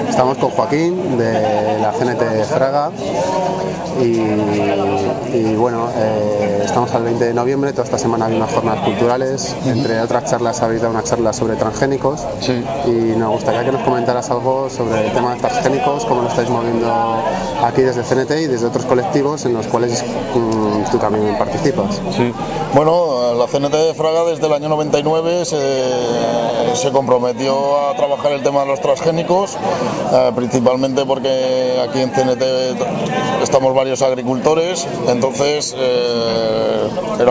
Estamos con Joaquín de la CNT Fraga y bueno, estamos al 20 de noviembre, toda esta semana hay unas jornadas culturales, entre otras charlas habéis dado una charla sobre transgénicos. Sí. Y nos gustaría que nos comentaras algo sobre el tema de transgénicos, cómo lo estáis moviendo aquí desde CNT y desde otros colectivos en los cuales tú también participas. Sí. Bueno, la CNT de Fraga desde el año 99 se comprometió a trabajar el tema de los transgénicos, principalmente porque aquí en CNT estamos varios agricultores, entonces era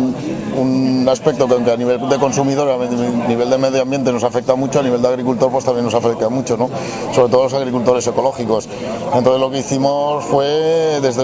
un aspecto que aunque a nivel de consumidor, a nivel de medio ambiente nos afecta mucho, a nivel de agricultor pues también nos afecta mucho, ¿no? Sobre todo los agricultores ecológicos. Entonces lo que hicimos fue desde el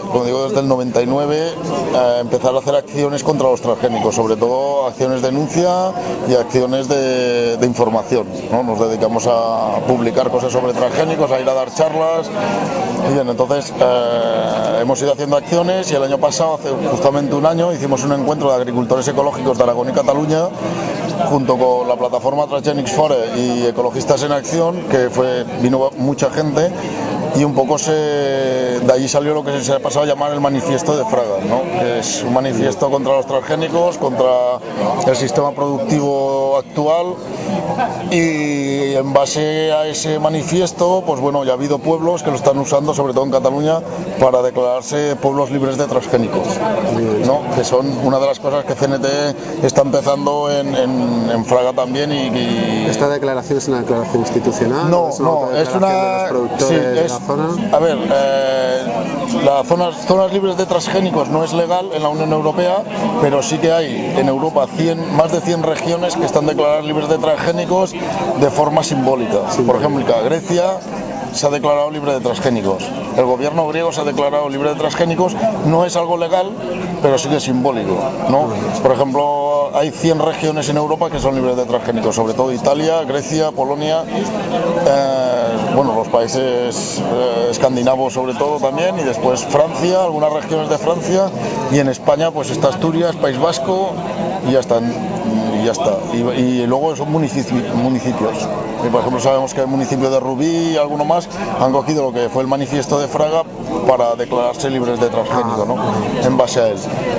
99 empezar a hacer acciones contra los transgénicos, sobre todo acciones de denuncia y acciones de información, ¿no? Nos dedicamos a publicar cosas sobre transgénicos, a ir a dar charlas y bien, entonces hemos ido haciendo acciones y el año pasado, hace justamente un año, hicimos un encuentro de agricultores ecológicos de Aragón y Cataluña junto con la plataforma Transgenics Fore y Ecologistas en Acción, que vino mucha gente y un poco de allí salió lo que se ha pasado a llamar el manifiesto de Fraga, ¿no? Que es un manifiesto contra los transgénicos, contra el sistema productivo actual, y en base a ese manifiesto pues bueno, ya ha habido pueblos que lo están usando, sobre todo en Cataluña, para declararse pueblos libres de transgénicos, ¿no? Que son una de las cosas que CNT está empezando en Fraga también. ¿Esta declaración es una declaración institucional? No, es una de los productores de la zona. A ver, las zonas libres de transgénicos no es legal en la Unión Europea, pero sí que hay en Europa más de 100 regiones que están declaradas libres de transgénicos de forma simbólica. Por ejemplo, Grecia se ha declarado libre de transgénicos, el gobierno griego se ha declarado libre de transgénicos, no es algo legal, pero sí que es simbólico, ¿no? Por ejemplo, hay 100 regiones en Europa que son libres de transgénicos, sobre todo Italia, Grecia, Polonia, bueno, los países escandinavos sobre todo también, y después Francia, algunas regiones de Francia, y en España pues está Asturias, País Vasco, y ya está. Y luego son municipios. Y por ejemplo sabemos que el municipio de Rubí y alguno más han cogido lo que fue el manifiesto de Fraga para declararse libres de transgénico, ¿no? En base a él.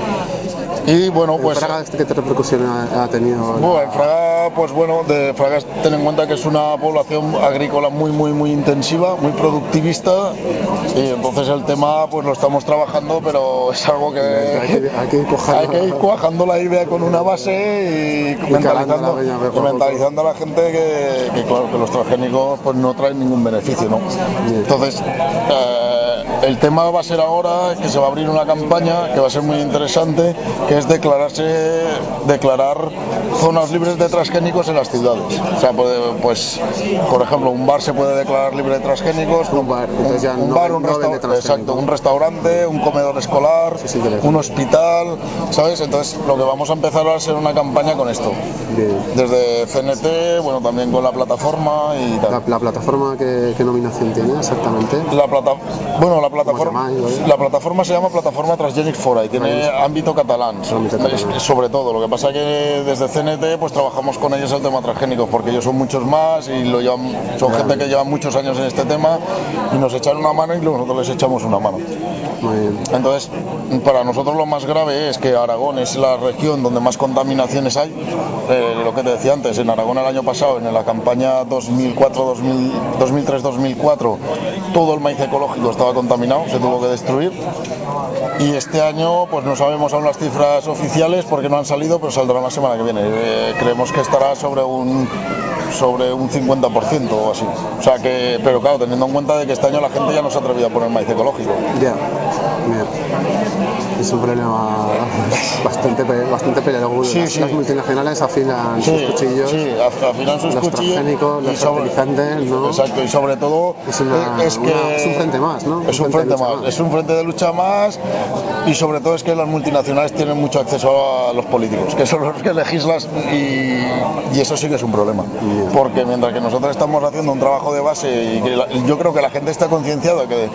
Y bueno, pues. ¿Fraga qué repercusión ha tenido? Bueno, en Fraga, pues bueno, de Fraga ten en cuenta que es una población agrícola muy intensiva, muy productivista, y entonces el tema pues lo estamos trabajando, pero es algo que hay que ir cuajando la idea con una base y mentalizando a la gente que claro, que los transgénicos pues no traen ningún beneficio, ¿no? Entonces el tema va a ser ahora que se va a abrir una campaña que va a ser muy interesante, que es declarar zonas libres de transgénicos en las ciudades. O sea, pues por ejemplo, un bar se puede declarar libre de transgénicos, un restaurante, un comedor escolar, un hospital, ¿sabes? Entonces lo que vamos a empezar va a ser una campaña con esto. Bien. Desde CNT, bueno, también con la plataforma y tal. ¿La plataforma qué nominación tiene exactamente? La plataforma se llama Plataforma Transgenics Fora y tiene ámbito catalán, sobre todo. Lo que pasa es que desde CNT pues trabajamos con ellos el tema transgénicos, porque ellos son muchos más y son gente que lleva muchos años en este tema y nos echan una mano y nosotros les echamos una mano. Muy bien. Entonces, para nosotros lo más grave es que Aragón es la región donde más contaminaciones hay. Lo que te decía antes, en Aragón el año pasado, en la campaña 2003-2004, todo el maíz ecológico estaba contaminado, se tuvo que destruir. Y este año pues no sabemos aún las cifras oficiales porque no han salido, pero saldrán la semana que viene. Creemos que estará sobre un 50% o así. O sea que, pero claro, teniendo en cuenta de que este año la gente ya no se ha atrevido a poner maíz ecológico. Ya, es un problema bastante peligroso. Las multinacionales afilan sus cuchillos. Sí, afilan sus los cuchillos. Transgénicos, los fertilizantes, ¿no? Exacto, y sobre todo es un frente más, ¿no? Es un frente más, es un frente de lucha más, y sobre todo es que las multinacionales tienen mucho acceso a los políticos, que son los que legislas, y eso sí que es un problema. Porque mientras que nosotros estamos haciendo un trabajo de base y que yo creo que la gente está concienciada que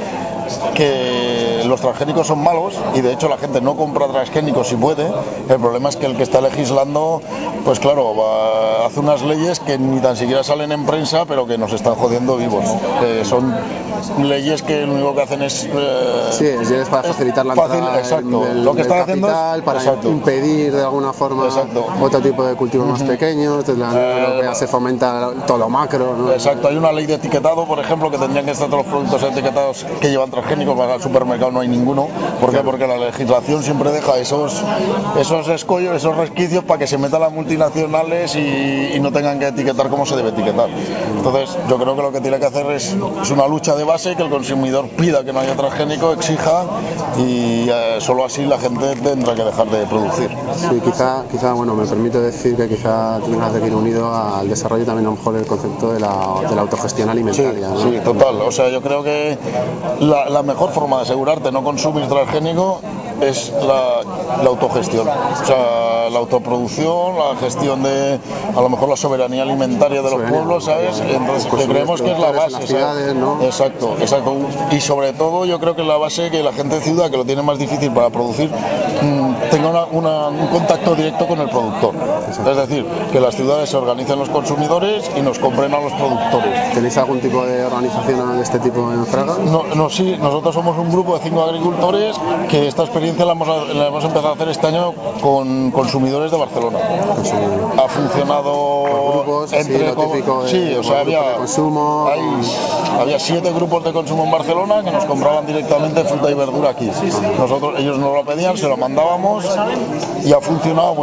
que los transgénicos son malos y de hecho la gente no compra transgénicos si puede. El problema es que el que está legislando, pues claro, hace unas leyes que ni tan siquiera salen en prensa, pero que nos están jodiendo vivos, ¿no? Son leyes que lo único que hacen es... sí, es para facilitar la entrada lo que están haciendo es para impedir de alguna forma otro tipo de cultivos más pequeños. La Unión Europea se fomenta todo macro, ¿no? Exacto, hay una ley de etiquetado, por ejemplo, que tendrían que estar todos los productos etiquetados que llevan transgénicos, para el supermercado no hay ninguno. ¿Por qué? Porque la legislación siempre deja esos escollos, esos resquicios para que se metan las multinacionales y no tengan que etiquetar como se debe etiquetar. Entonces, yo creo que lo que tiene que hacer es una lucha de base, que el consumidor pida que no haya transgénico, exija, y solo así la gente tendrá que dejar de producir. Sí, quizá, bueno, me permito decir que quizá tengas que ir unido al desarrollo también a lo mejor el concepto de la autogestión alimentaria, ¿no? Sí, total. O sea, yo creo que la mejor forma de asegurarte no consumir transgénico es la autogestión. O sea, la autoproducción, la gestión de, a lo mejor, la soberanía alimentaria de los pueblos, ¿sabes? Entonces, que creemos que es la base, ciudades, ¿no? Exacto. Y sobre todo, yo creo que la base, que la gente de ciudad, que lo tiene más difícil para producir, tenga un contacto directo con el productor. Exacto. Es decir, que las ciudades se organicen los consumidores y nos compren a los productores. ¿Tenéis algún tipo de organización de este tipo en Fraga? No, sí, nosotros somos un grupo de 5 agricultores que esta experiencia la hemos empezado a hacer este año con consumidores de Barcelona. Ha funcionado por grupos, entre o sea, había consumo. Había 7 grupos de consumo en Barcelona que nos compraban directamente fruta y verdura aquí. Ellos nos lo pedían, se lo mandábamos y ha funcionado.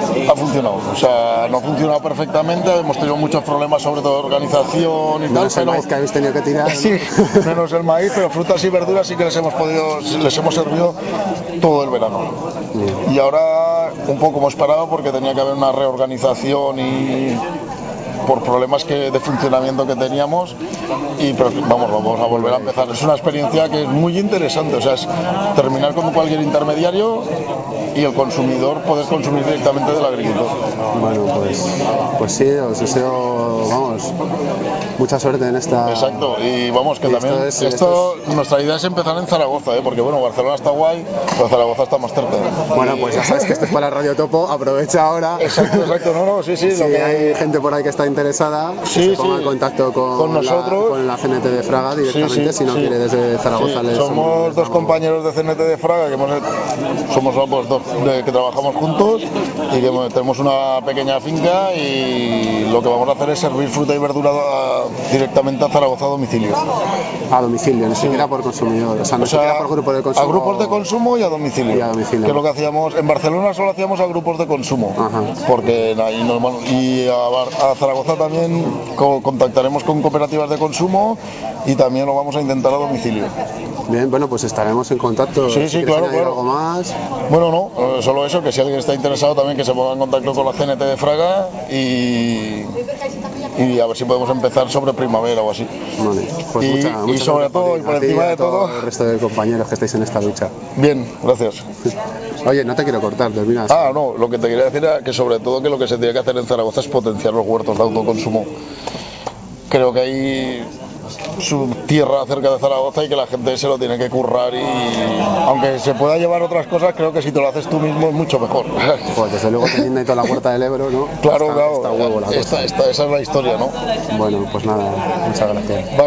O sea, no ha funcionado perfectamente, hemos tenido muchos problemas, sobre todo de organización y tal. El maíz que habéis tenido que tirar, ¿no? Sí, menos el maíz, pero frutas y verduras sí que les hemos servido todo el verano. Y ahora un poco hemos parado porque tenía que haber una reorganización y por problemas de funcionamiento que teníamos, pero vamos a volver a empezar. Es una experiencia que es muy interesante, o sea, es terminar con cualquier intermediario y el consumidor poder consumir directamente del agricultor. Bueno, pues sí, os deseo, mucha suerte en esta. Exacto, y vamos, que también nuestra idea es empezar en Zaragoza, porque bueno, Barcelona está guay, pero Zaragoza está más cerca. Bueno, pues ya sabes que esto es para Radio Topo, aprovecha ahora. Exacto, sí. Si hay gente por ahí que está interesada, se ponga en contacto con nosotros, con la CNT de Fraga directamente, si no quiere desde Zaragoza. Somos 2 compañeros de CNT de Fraga que somos ambos 2 que trabajamos juntos y que tenemos una pequeña finca, y lo que vamos a hacer es servir fruta y verdura directamente a Zaragoza a domicilio. A domicilio, ni siquiera por consumidor, o sea, siquiera por grupos de consumo. A grupos de consumo y a domicilio. Que es lo que hacíamos. En Barcelona solo hacíamos a grupos de consumo. Ajá. Porque y a Zaragoza también contactaremos con cooperativas de consumo y también lo vamos a intentar a domicilio. Bien, bueno, pues estaremos en contacto. Sí, claro. ¿Algo más? Bueno, no, solo eso, que si alguien está interesado también que se ponga en contacto con la CNT de Fraga y a ver si podemos empezar sobre primavera o así. Vale, pues y sobre todo, y por encima de todo, el resto de compañeros que estáis en esta lucha. Bien, gracias. Oye, no te quiero cortar, terminas. No, lo que te quería decir era que sobre todo que lo que se tiene que hacer en Zaragoza es potenciar los huertos de autoconsumo. Creo que hay su tierra cerca de Zaragoza y que la gente se lo tiene que currar, y aunque se pueda llevar otras cosas, creo que si te lo haces tú mismo es mucho mejor. Pues desde luego teniendo toda la huerta del Ebro, ¿no? Claro, está huevo la cosa. Esa es la historia, ¿no? Bueno, pues nada, muchas gracias.